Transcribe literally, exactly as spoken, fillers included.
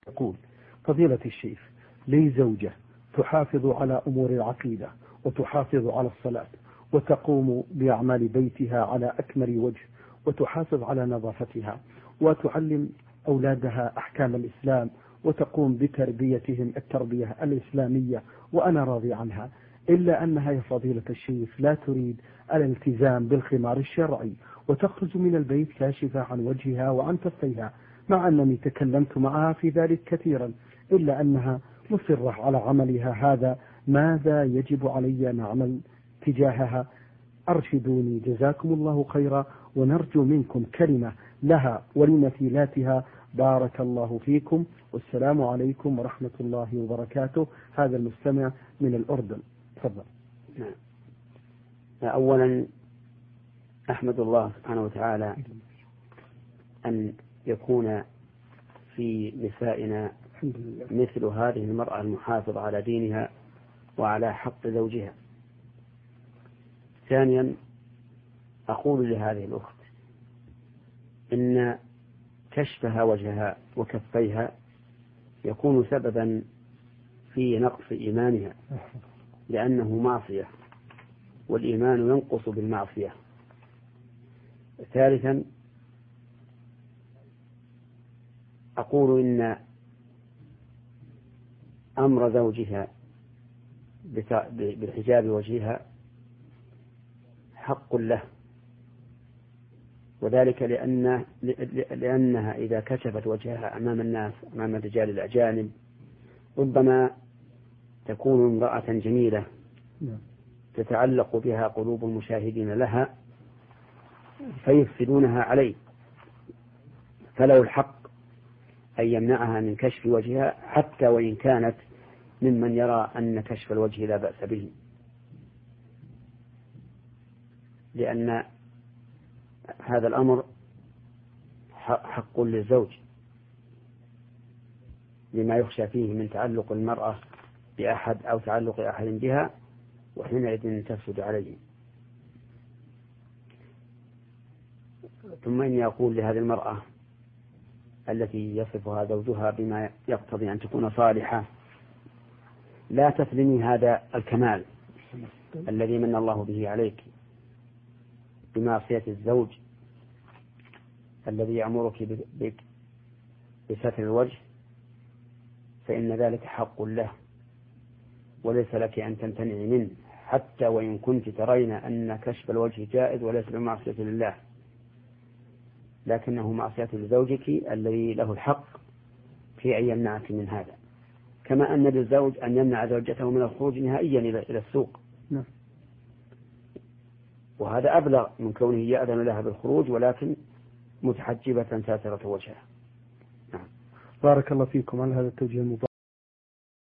يقول: فضيلة الشيخ، لي زوجة تحافظ على أمور العقيدة وتحافظ على الصلاة وتقوم بأعمال بيتها على أكمل وجه وتحافظ على نظافتها وتعلم أولادها أحكام الإسلام وتقوم بتربيتهم التربية الإسلامية وأنا راضي عنها، إلا أنها يا فضيلة الشيخ لا تريد الالتزام بالخمار الشرعي وتخرج من البيت كاشفة عن وجهها وعن كفيها، مع أنني تكلمت معها في ذلك كثيرا إلا أنها مصرة على عملها هذا. ماذا يجب علي أن أعمل تجاهها؟ أرشدوني جزاكم الله خيرا، ونرجو منكم كلمة لها ولمثيلاتها. بارك الله فيكم، والسلام عليكم ورحمة الله وبركاته. هذا المستمع من الأردن، تفضل. نعم. أولا أحمد الله سبحانه وتعالى أن يكون في نسائنا مثل هذه المرأة المحافظة على دينها وعلى حق زوجها. ثانيا أقول لهذه الأخت إن كشفها وجهها وكفيها يكون سببا في نقص إيمانها، لأنه معصية والإيمان ينقص بالمعصية. ثالثا أقول إن أمر زوجها بحجاب وجهها حق له، وذلك لأن لأنها إذا كشفت وجهها أمام الناس أمام الرجال الأجانب ربما تكون امرأة جميلة تتعلق بها قلوب المشاهدين لها فيفسدونها عليه، فله الحق أن يمنعها من كشف وجهها حتى وإن كانت ممن يرى أن كشف الوجه لا بأس به، لأن هذا الأمر حق للزوج لما يخشى فيه من تعلق المرأة بأحد أو تعلق أحد بها، وحينئذ تفسد عليه. ثم إني أقول لهذه المرأة التي يصفها زوجها بما يقتضي أن تكون صالحة: لا تظلمي هذا الكمال الذي من الله به عليك بمعصية الزوج الذي يأمرك بستر الوجه، فإن ذلك حق له وليس لك أن تمتنعي منه، حتى وإن كنت ترين أن كشف الوجه جائز وليس بمعصية لله، لكنه معصية لزوجك الذي له الحق في أن يمنعك من هذا، كما أن للزوج أن يمنع زوجته من الخروج نهائيا إلى السوق، وهذا أبلغ من كونه يأذن لها بالخروج ولكن متحجبة ساترة وجهها. بارك الله فيكم على هذا التوجيه المبارك.